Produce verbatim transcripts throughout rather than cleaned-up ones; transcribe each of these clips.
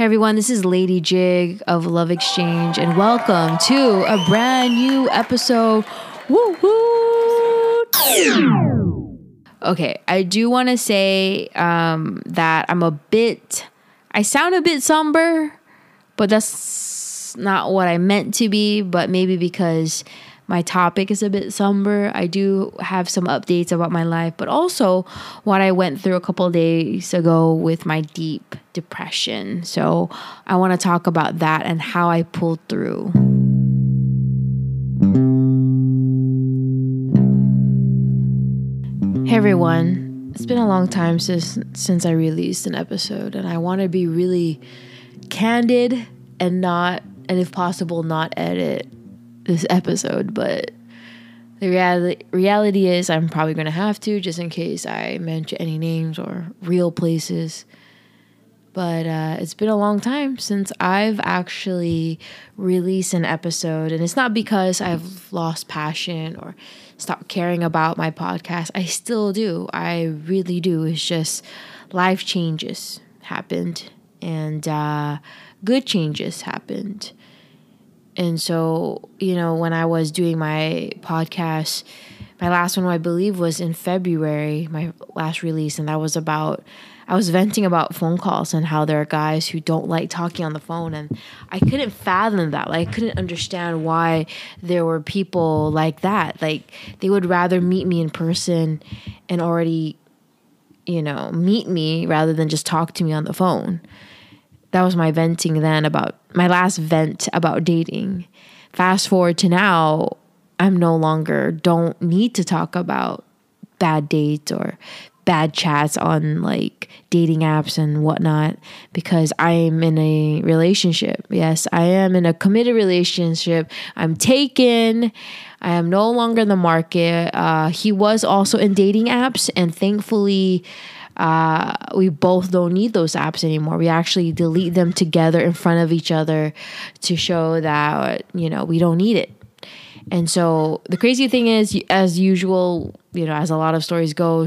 Hey everyone, this is Lady Jig of Love Exchange, and welcome to a brand new episode. Woo woo! Okay, I do want to say um, that I'm a bit, I sound a bit somber, but that's not what I meant to be, but maybe because my topic is a bit somber. I do have some updates about my life, but also what I went through a couple of days ago with my deep depression. So I want to talk about that and how I pulled through. Hey everyone, it's been a long time since since I released an episode, and I want to be really candid and not, and if possible, not edit this episode, but the reality reality is I'm probably going to have to, just in case I mention any names or real places. But uh, it's been a long time since I've actually released an episode, and it's not because I've lost passion or stopped caring about my podcast. I still do. I really do. It's just life changes happened, and uh, good changes happened. And so, you know, when I was doing my podcast, my last one, I believe, was in February, my last release. And that was about, I was venting about phone calls and how there are guys who don't like talking on the phone. And I couldn't fathom that. Like, I couldn't understand why there were people like that. Like, they would rather meet me in person and already, you know, meet me rather than just talk to me on the phone. That was my venting then about my last vent about dating. Fast forward to now, I'm no longer don't need to talk about bad dates or bad chats on like dating apps and whatnot, because I'm in a relationship. Yes, I am in a committed relationship. I'm taken. I am no longer in the market. Uh, he was also in dating apps, and thankfully, Uh, we both don't need those apps anymore. We actually delete them together in front of each other to show that, you know, we don't need it. And so the crazy thing is, as usual, you know, as a lot of stories go,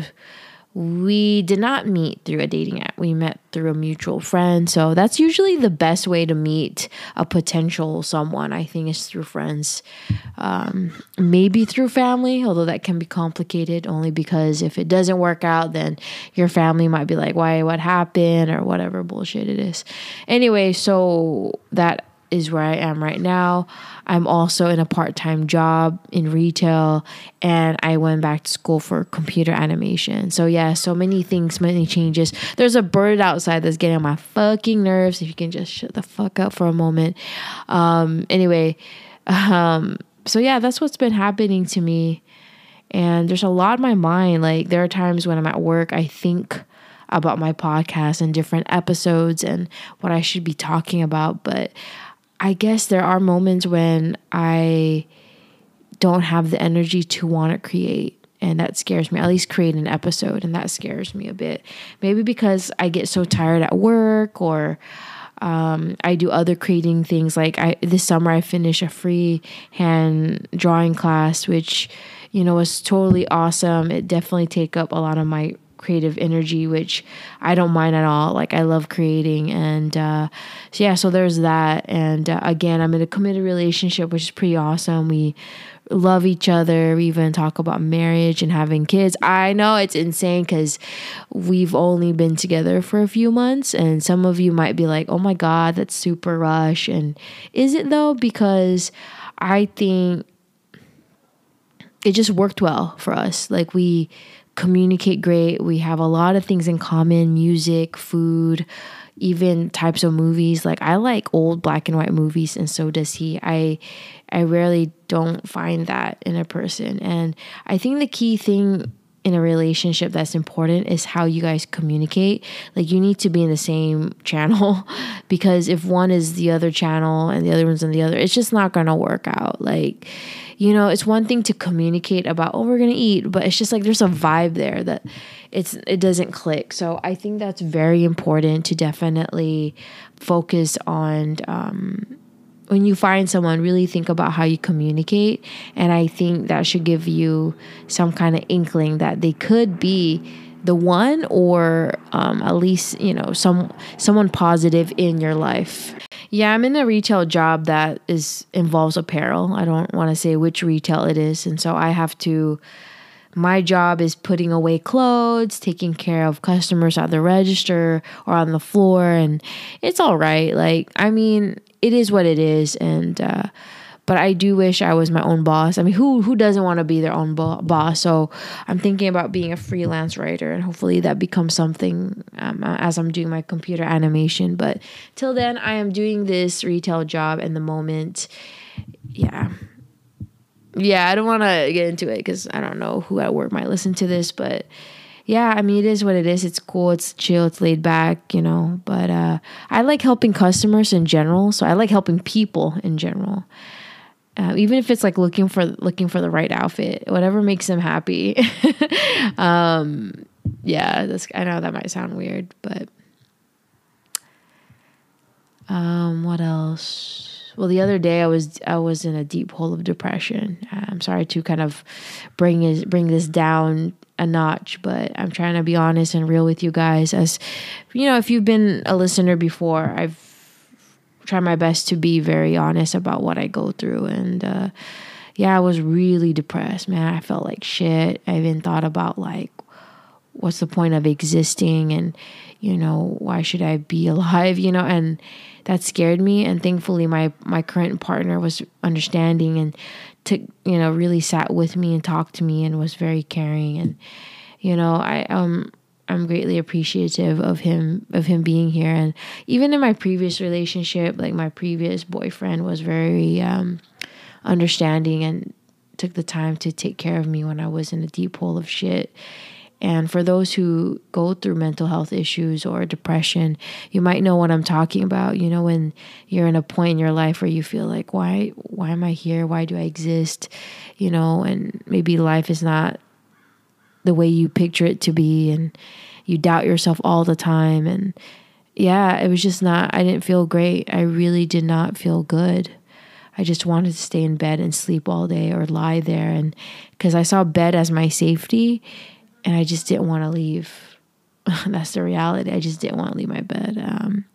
we did not meet through a dating app. We met through a mutual friend. So that's usually the best way to meet a potential someone, I think, is through friends. Um, maybe through family, although that can be complicated only because if it doesn't work out, then your family might be like, why, what happened, or whatever bullshit it is. Anyway, so that is where I am right now. I'm also in a part-time job in retail, and I went back to school for computer animation. So yeah, so many things, many changes. There's a bird outside that's getting on my fucking nerves. If you can just shut the fuck up for a moment. Um, anyway, um, so yeah, that's what's been happening to me. And there's a lot in my mind. Like, there are times when I'm at work, I think about my podcast and different episodes and what I should be talking about, but I guess there are moments when I don't have the energy to want to create, and that scares me. At least create an episode, and that scares me a bit. Maybe because I get so tired at work, or um, I do other creating things. Like I this summer, I finished a free hand drawing class, which, you know, was totally awesome. It definitely take up a lot of my creative energy, which I don't mind at all. Like, I love creating. And uh, so yeah, so there's that. And uh, again, I'm in a committed relationship, which is pretty awesome. We love each other. We even talk about marriage and having kids. I know it's insane because we've only been together for a few months, and some of you might be like, oh my God, that's super rush. And is it though? Because I think it just worked well for us. Like, we communicate great. We have a lot of things in common: music, food, even types of movies. Like, I like old black and white movies, and so does he. I I rarely don't find that in a person. And I think the key thing in a relationship that's important is how you guys communicate. Like, you need to be in the same channel, because if one is the other channel and the other one's in the other, it's just not going to work out. Like, you know, it's one thing to communicate about, oh, we're going to eat, but it's just like there's a vibe there that it's it doesn't click. So I think that's very important to definitely focus on. Um, when you find someone, really think about how you communicate. And I think that should give you some kind of inkling that they could be the one, or um, at least, you know, some someone positive in your life. Yeah, I'm in a retail job that is involves apparel. I don't want to say which retail it is. And so I have to, my job is putting away clothes, taking care of customers at the register or on the floor. And it's all right. Like, I mean, it is what it is. And, uh, but I do wish I was my own boss. I mean, who who doesn't want to be their own bo- boss? So I'm thinking about being a freelance writer, and hopefully that becomes something um, as I'm doing my computer animation. But till then, I am doing this retail job in the moment. Yeah. Yeah, I don't want to get into it because I don't know who at work might listen to this. But yeah, I mean, it is what it is. It's cool. It's chill. It's laid back, you know. But uh, I like helping customers in general. So I like helping people in general. Uh, even if it's like looking for looking for the right outfit, whatever makes them happy. um, yeah, that's, I know that might sound weird, but um, what else? Well, the other day I was I was in a deep hole of depression. I'm sorry to kind of bring is bring this down a notch, but I'm trying to be honest and real with you guys. As you know, if you've been a listener before, I've try my best to be very honest about what I go through. And uh, yeah, I was really depressed, man. I felt like shit. I even thought about like, what's the point of existing? And, you know, why should I be alive? You know, and that scared me. And thankfully my, my current partner was understanding and took, you know, really sat with me and talked to me and was very caring. And, you know, I, um, I'm greatly appreciative of him, of him being here. And even in my previous relationship, like my previous boyfriend was very um, understanding and took the time to take care of me when I was in a deep hole of shit. And for those who go through mental health issues or depression, you might know what I'm talking about. You know, when you're in a point in your life where you feel like, why, why am I here? Why do I exist? You know, and maybe life is not the way you picture it to be, and you doubt yourself all the time. And yeah, it was just not, I didn't feel great. I really did not feel good. I just wanted to stay in bed and sleep all day or lie there. And because I saw bed as my safety, and I just didn't want to leave. That's the reality. I just didn't want to leave my bed. Um,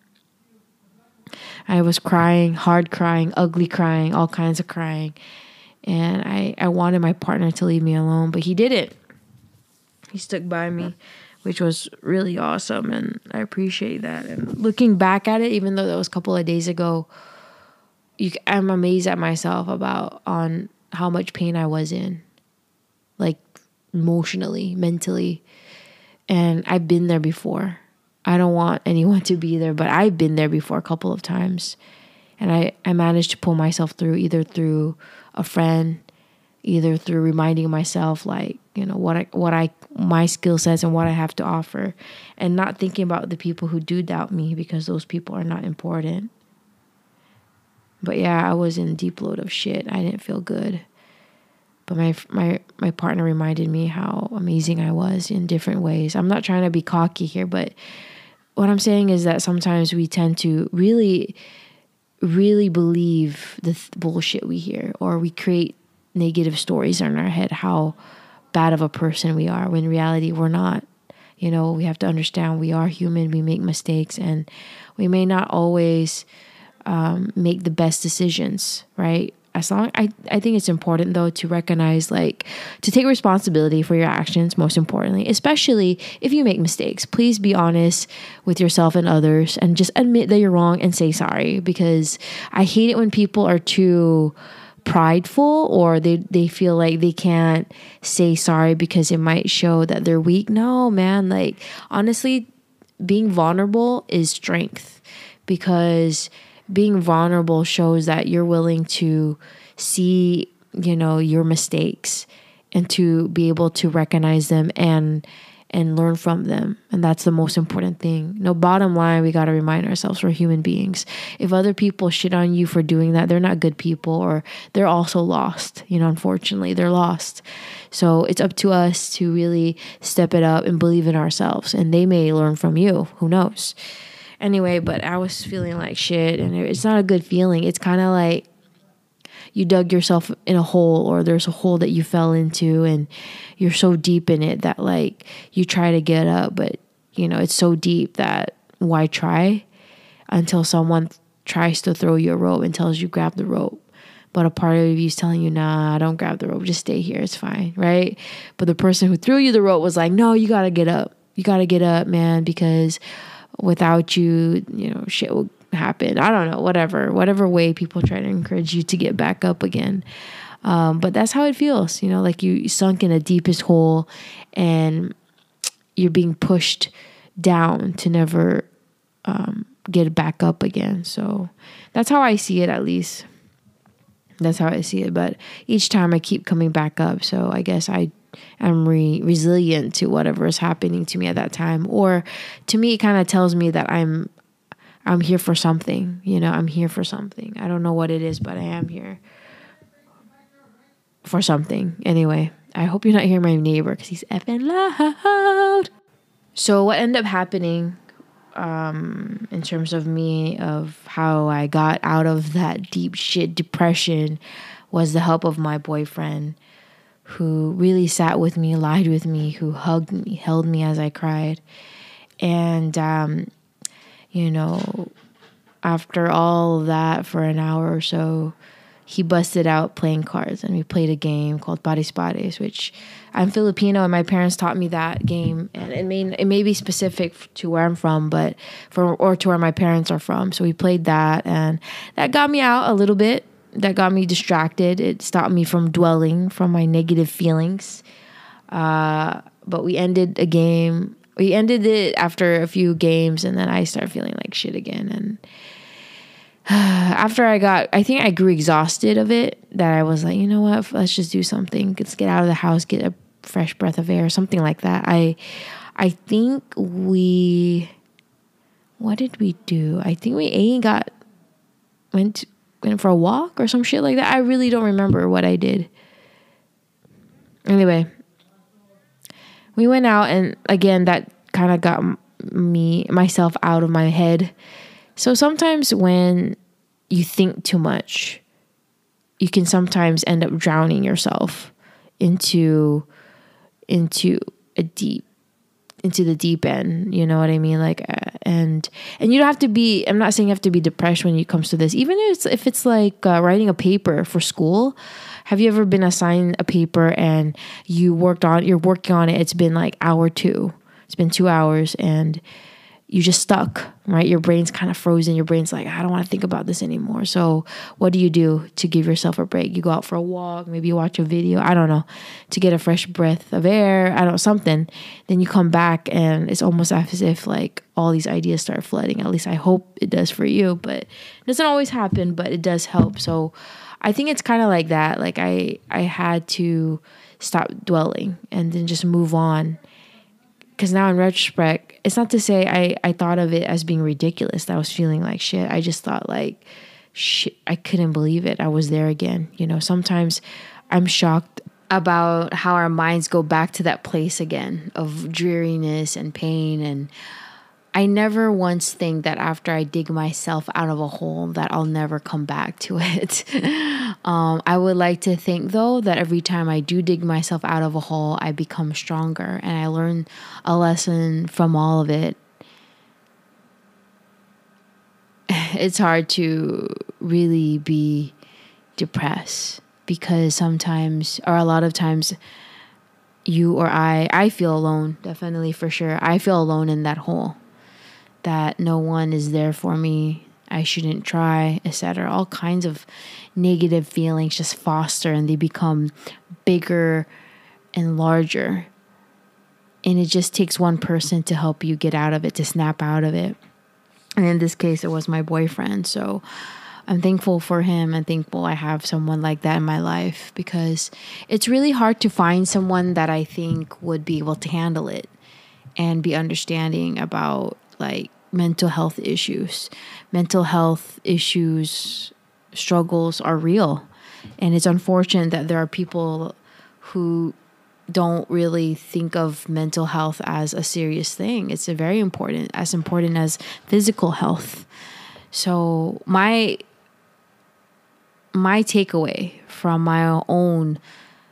I was crying, hard crying, ugly crying, all kinds of crying. And I, I wanted my partner to leave me alone, but he didn't. He stuck by me, which was really awesome, and I appreciate that. And looking back at it, even though that was a couple of days ago, you, I'm amazed at myself about on how much pain I was in, like emotionally, mentally. And I've been there before. I don't want anyone to be there, but I've been there before a couple of times. And I, I managed to pull myself through, either through a friend, either through reminding myself, like, you know, what I, what I, my skill sets and what I have to offer, and not thinking about the people who do doubt me, because those people are not important. But yeah, I was in a deep load of shit. I didn't feel good. But my, my, my partner reminded me how amazing I was in different ways. I'm not trying to be cocky here, but what I'm saying is that sometimes we tend to really, really believe the th- bullshit we hear, or we create negative stories in our head, how bad of a person we are, when in reality we're not. You know, we have to understand we are human, we make mistakes, and we may not always um, make the best decisions, right? As long, I, I think it's important though to recognize, like, to take responsibility for your actions, most importantly, especially if you make mistakes. Please be honest with yourself and others, and just admit that you're wrong and say sorry, because I hate it when people are too prideful, or they, they feel like they can't say sorry because it might show that they're weak. No, man, like, honestly, being vulnerable is strength, because being vulnerable shows that you're willing to see, you know, your mistakes, and to be able to recognize them and and learn from them. And that's the most important thing. No, bottom line, we got to remind ourselves we're human beings. If other people shit on you for doing that, they're not good people, or they're also lost. You know, unfortunately, they're lost. So it's up to us to really step it up and believe in ourselves. And they may learn from you. Who knows? Anyway, but I was feeling like shit, and it's not a good feeling. It's kind of like, you dug yourself in a hole, or there's a hole that you fell into and you're so deep in it that like you try to get up, but you know, it's so deep that why try until someone tries to throw you a rope and tells you grab the rope. But a part of you is telling you, nah, don't grab the rope. Just stay here. It's fine, right? But the person who threw you the rope was like, no, you got to get up. You got to get up, man, because without you, you know, shit will happen. I don't know, whatever. Whatever way people try to encourage you to get back up again. Um, but that's how it feels, you know, like you sunk in the deepest hole and you're being pushed down to never um, get back up again. So that's how I see it, at least. That's how I see it. But each time I keep coming back up. So I guess I am re- resilient to whatever is happening to me at that time. Or to me, it kind of tells me that I'm I'm here for something. You know, I'm here for something. I don't know what it is, but I am here for something. Anyway, I hope you're not hearing my neighbor because he's effing loud. So what ended up happening um, in terms of me, of how I got out of that deep shit depression, was the help of my boyfriend, who really sat with me, lied with me, who hugged me, held me as I cried. And, um, you know, after all of that, for an hour or so, he busted out playing cards, and we played a game called Pares Pares, which I'm Filipino and my parents taught me that game. And it may, it may be specific to where I'm from, but for, or to where my parents are from. So we played that, and that got me out a little bit. That got me distracted. It stopped me from dwelling from my negative feelings. Uh, but we ended a game. We ended it after a few games, and then I started feeling like shit again. And after I got, I think I grew exhausted of it, that I was like, you know what, let's just do something. Let's get out of the house, get a fresh breath of air, something like that. I, I think we, what did we do? I think we ate and got, went, to, went for a walk or some shit like that. I really don't remember what I did. Anyway, we went out, and again, that kind of got me, myself out of my head. So sometimes when you think too much, you can sometimes end up drowning yourself into into a deep into the deep end. You know what I mean? Like, uh, and and you don't have to be. I'm not saying you have to be depressed when it comes to this. Even if it's, if it's like uh, writing a paper for school. Have you ever been assigned a paper and you worked on you're working on it? It's been like hour two. It's been two hours and you just stuck, right? Your brain's kind of frozen. Your brain's like, I don't want to think about this anymore. So what do you do to give yourself a break? You go out for a walk, maybe you watch a video, I don't know, to get a fresh breath of air, I don't know, something. Then you come back and it's almost as if like all these ideas start flooding. At least I hope it does for you, but it doesn't always happen, but it does help. So I think it's kind of like that. Like I, I had to stop dwelling and then just move on. Because now in retrospect, it's not to say I, I thought of it as being ridiculous, that I was feeling like shit. I just thought like, shit, I couldn't believe it. I was there again. You know, sometimes I'm shocked about how our minds go back to that place again of dreariness and pain. And I never once think that after I dig myself out of a hole that I'll never come back to it. um, I would like to think, though, that every time I do dig myself out of a hole, I become stronger and I learn a lesson from all of it. It's hard to really be depressed because sometimes, or a lot of times, you or I, I feel alone, definitely for sure. I feel alone in that hole. That no one is there for me, I shouldn't try, et cetera. All kinds of negative feelings just foster and they become bigger and larger. And it just takes one person to help you get out of it, to snap out of it. And in this case, it was my boyfriend. So I'm thankful for him and thankful I have someone like that in my life, because it's really hard to find someone that I think would be able to handle it and be understanding about like mental health issues. Mental health issues, struggles are real. And it's unfortunate that there are people who don't really think of mental health as a serious thing. It's a very important, as important as physical health. So my my takeaway from my own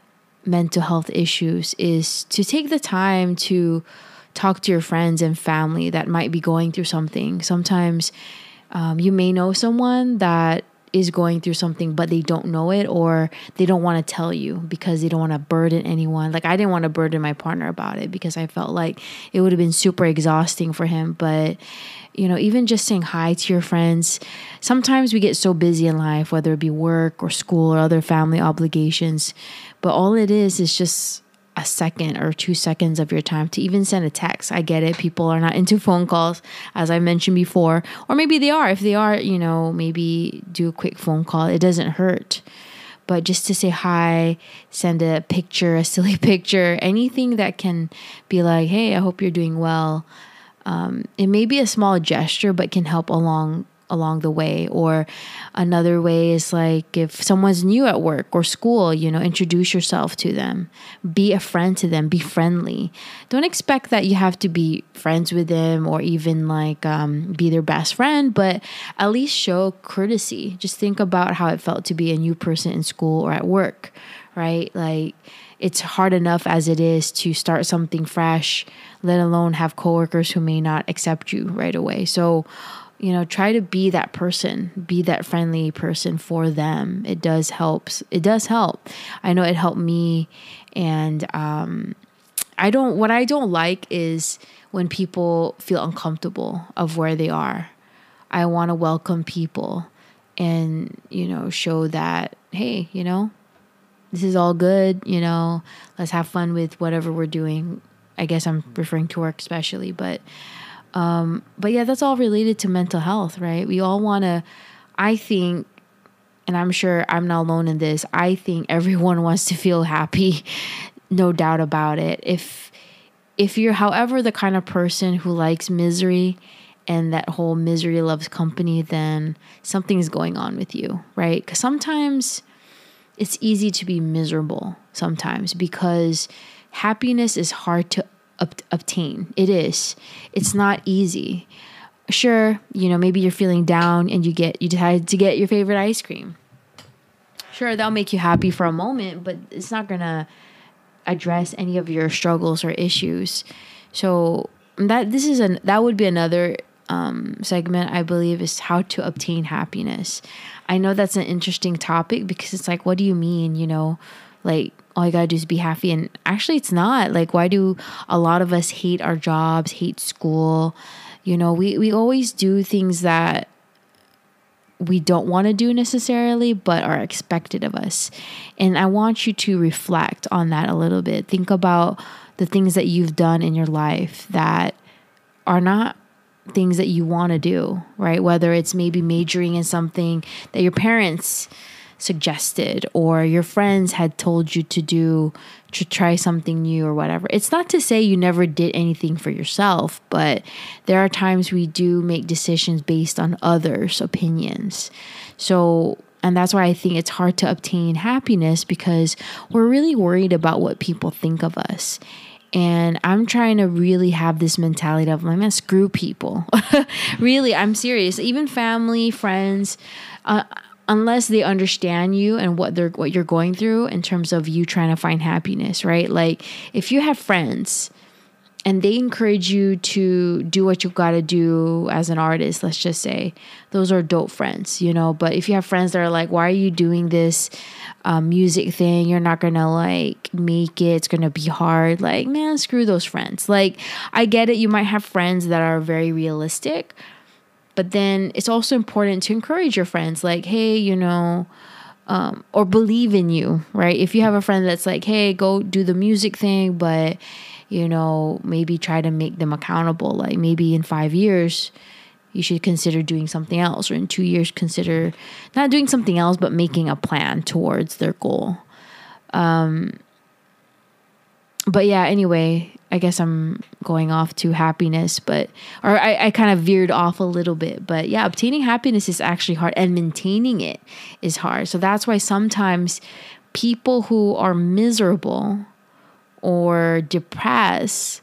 mental health issues is to take the time to talk to your friends and family that might be going through something. Sometimes um, you may know someone that is going through something, but they don't know it, or they don't want to tell you because they don't want to burden anyone. Like, I didn't want to burden my partner about it because I felt like it would have been super exhausting for him. But, you know, even just saying hi to your friends, sometimes we get so busy in life, whether it be work or school or other family obligations, but all it is is just a second or two seconds of your time to even send a text. I get it. People are not into phone calls, as I mentioned before, or maybe they are. If they are, you know, maybe do a quick phone call. It doesn't hurt. But just to say hi, send a picture, a silly picture, anything that can be like, hey, I hope you're doing well. Um, it may be a small gesture, but can help along along the way. Or another way is like, if someone's new at work or school, you know, introduce yourself to them, be a friend to them, be friendly. Don't expect that you have to be friends with them or even like um, be their best friend, but at least show courtesy. Just think about how it felt to be a new person in school or at work, right? Like, it's hard enough as it is to start something fresh, let alone have coworkers who may not accept you right away. So, you know, try to be that person, be that friendly person for them. It does help. It does help. I know it helped me. And um, I don't, what I don't like is when people feel uncomfortable of where they are. I want to welcome people and, you know, show that, hey, you know, this is all good. You know, let's have fun with whatever we're doing. I guess I'm referring to work especially, but Um, but yeah, that's all related to mental health, right? We all want to, I think, and I'm sure I'm not alone in this, I think everyone wants to feel happy, no doubt about it. If, if you're, however, the kind of person who likes misery and that whole misery loves company, then something's going on with you, right? Because sometimes it's easy to be miserable sometimes because happiness is hard to Ob- obtain. It is. It's not easy. Sure, you know, maybe you're feeling down and you get you decide to get your favorite ice cream. Sure, that'll make you happy for a moment, but it's not gonna address any of your struggles or issues. So that this is an that would be another um, segment, I believe, is how to obtain happiness. I know that's an interesting topic because it's like, what do you mean? You know, like, all you gotta do is be happy. And actually it's not. Like, why do a lot of us hate our jobs, hate school? You know, we, we always do things that we don't want to do necessarily, but are expected of us. And I want you to reflect on that a little bit. Think about the things that you've done in your life that are not things that you want to do, right? Whether it's maybe majoring in something that your parents suggested or your friends had told you to do, to try something new or whatever. It's not to say you never did anything for yourself, but there are times we do make decisions based on others' opinions. So, and that's why I think it's hard to obtain happiness because we're really worried about what people think of us. And I'm trying to really have this mentality of, like, man, screw people. Really, I'm serious. Even family, friends, uh, unless they understand you and what they're what you're going through in terms of you trying to find happiness, right? Like, if you have friends and they encourage you to do what you've got to do as an artist, let's just say, those are dope friends, you know. But if you have friends that are like, why are you doing this um, music thing? You're not gonna like make it. It's gonna be hard. Like, man, screw those friends. Like, I get it. You might have friends that are very realistic. But then it's also important to encourage your friends, like, hey, you know, um, or believe in you, right? If you have a friend that's like, hey, go do the music thing, but, you know, maybe try to make them accountable. Like, maybe in five years, you should consider doing something else, or in two years, consider not doing something else, but making a plan towards their goal. Um, but yeah, anyway, I guess I'm going off to happiness, but, or I, I kind of veered off a little bit, but yeah, obtaining happiness is actually hard and maintaining it is hard. So that's why sometimes people who are miserable or depressed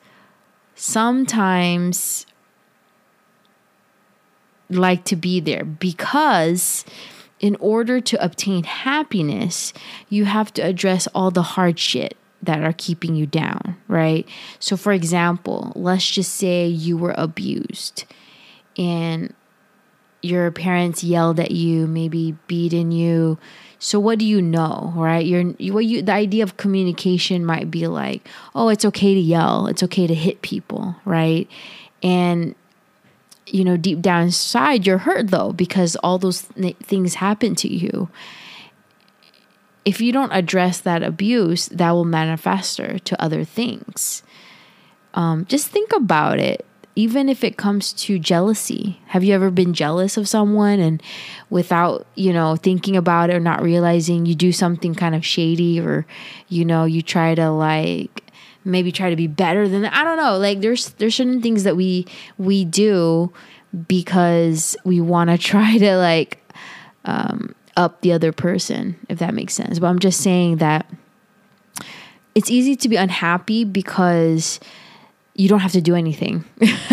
sometimes like to be there because in order to obtain happiness, you have to address all the hard shit that are keeping you down, right? So for example, let's just say you were abused and your parents yelled at you, maybe beaten you. So what do you know, right? You're what you the idea of communication might be like, oh, it's okay to yell, it's okay to hit people, right? And you know, deep down inside, you're hurt though, because all those th- things happen to you. If you don't address that abuse, that will manifest to other things. Um, just think about it. Even if it comes to jealousy, have you ever been jealous of someone and without, you know, thinking about it or not realizing you do something kind of shady, or, you know, you try to like maybe try to be better than I don't know. Like there's there's certain things that we we do because we want to try to like um, up the other person, if that makes sense. But I'm just saying that it's easy to be unhappy because you don't have to do anything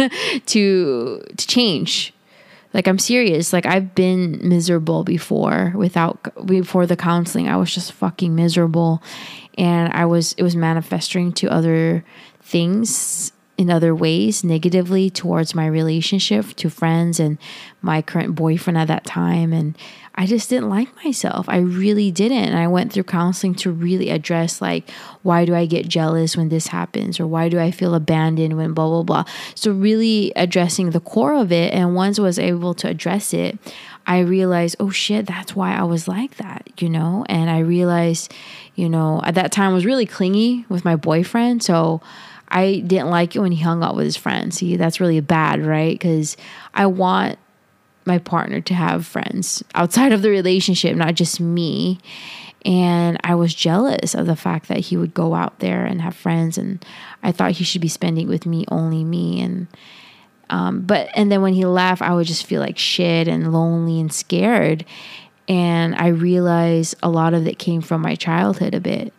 to to change. Like I'm serious. Like I've been miserable before without before the counseling. I was just fucking miserable, and I was it was manifesting to other things in other ways negatively towards my relationship, to friends and my current boyfriend at that time. And I just didn't like myself. I really didn't. And I went through counseling to really address like, why do I get jealous when this happens? Or why do I feel abandoned when blah, blah, blah. So really addressing the core of it. And once I was able to address it, I realized, oh shit, that's why I was like that, you know? And I realized, you know, at that time I was really clingy with my boyfriend. So I didn't like it when he hung out with his friends. See, that's really bad, right? Because I want my partner to have friends outside of the relationship, not just me. And I was jealous of the fact that he would go out there and have friends, and I thought he should be spending with me, only me. And um, but and then when he left, I would just feel like shit and lonely and scared. And I realized a lot of it came from my childhood a bit.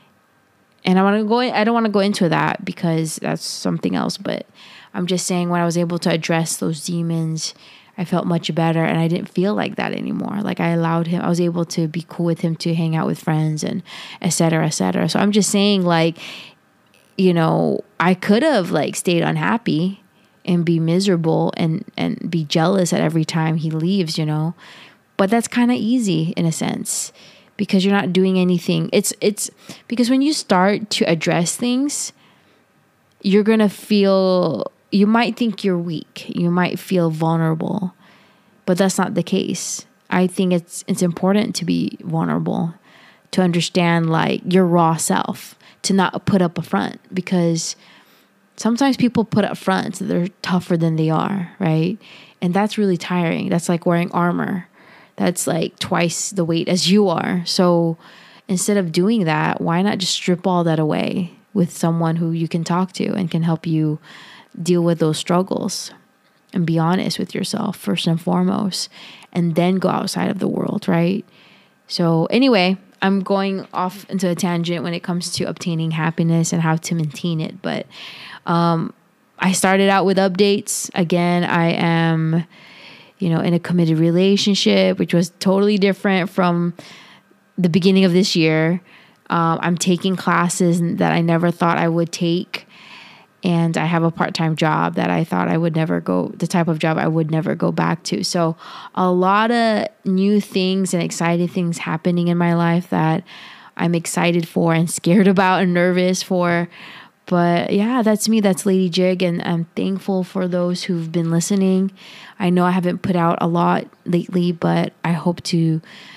And I want to go in, I don't want to go into that because that's something else, but I'm just saying when I was able to address those demons, I felt much better, and I didn't feel like that anymore. Like I allowed him, I was able to be cool with him, to hang out with friends and et cetera, et cetera. So I'm just saying, like, you know, I could have like stayed unhappy and be miserable and, and be jealous at every time he leaves, you know, but that's kind of easy in a sense, because you're not doing anything. It's, it's because when you start to address things, you're going to feel, you might think you're weak. You might feel vulnerable, but that's not the case. I think it's, it's important to be vulnerable, to understand like your raw self, to not put up a front, because sometimes people put up fronts that they're tougher than they are. Right. And that's really tiring. That's like wearing armor. That's like twice the weight as you are. So instead of doing that, why not just strip all that away with someone who you can talk to and can help you deal with those struggles, and be honest with yourself first and foremost, and then go outside of the world, right? So anyway, I'm going off into a tangent when it comes to obtaining happiness and how to maintain it. But um, I started out with updates. Again, I am... you know, in a committed relationship, which was totally different from the beginning of this year. Um, I'm taking classes that I never thought I would take. And I have a part-time job that I thought I would never go, the type of job I would never go back to. So a lot of new things and exciting things happening in my life that I'm excited for and scared about and nervous for. But yeah, that's me. That's Lady Jig. And I'm thankful for those who've been listening. I know I haven't put out a lot lately, but I hope to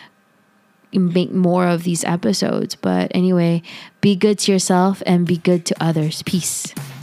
make more of these episodes. But anyway, be good to yourself and be good to others. Peace.